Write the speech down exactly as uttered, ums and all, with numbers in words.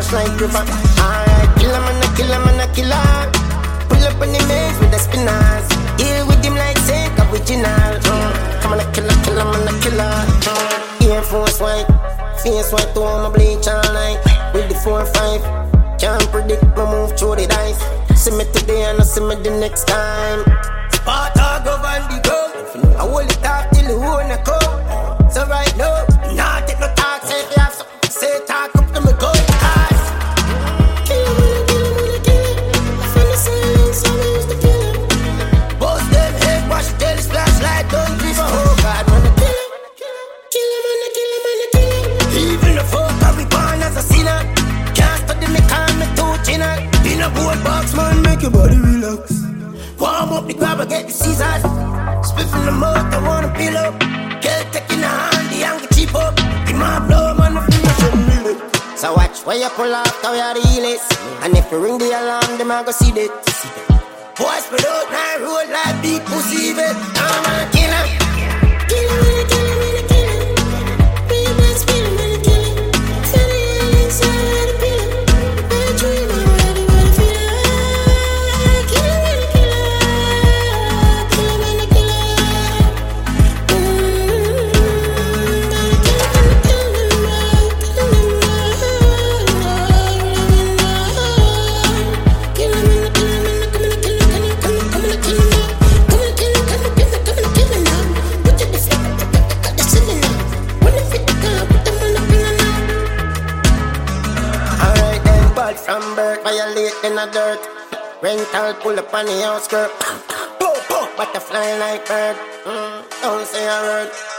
rush like river. Alright, kill him and a kill him and a killer. Pull up on the maze with the spinners. Deal with him like Saint original. Mm. Come on, a killer, kill him and a killer. Mm. Air Force white, face white to all my bleach all night. With the four five, can't predict my move through the dice. See me today and I see me the next time. Sparta go van the go. I hold it up till the whole neck go. So right now, nah take no talk. Say if you have something to say, talk up to me go. Cause kill him and kill him and kill him. From the silence, I used to kill him. Both them head wash till the flashlight don't give a whole God. Man, I kill him, kill him and kill him and kill him. Even the folk I be born as a sinner. Can't study me, call me too chinner. In a board box, man, make your body relax. Warm up the grab and get the scissors. Spliff in the mouth, I wanna peel up. Girl taking a hand, the angle cheap up. The man blow, man, I feel like I'm really. So watch where you pull off, how you the illest. And if you ring the alarm, them I go see that. Boy, spread out, now roll like big pussy, but I'm a killer. Kill him, and kill him, and kill him. Real boys, kill him, and kill him. Tell the aliens, I had a pill. I dream, I ready, ready, feel it. Kill him, and kill him. Kill him, and kill him. From birth, violate in the dirt. Rental pull up on the outskirt. Butterfly like bird. Mm, don't say a word.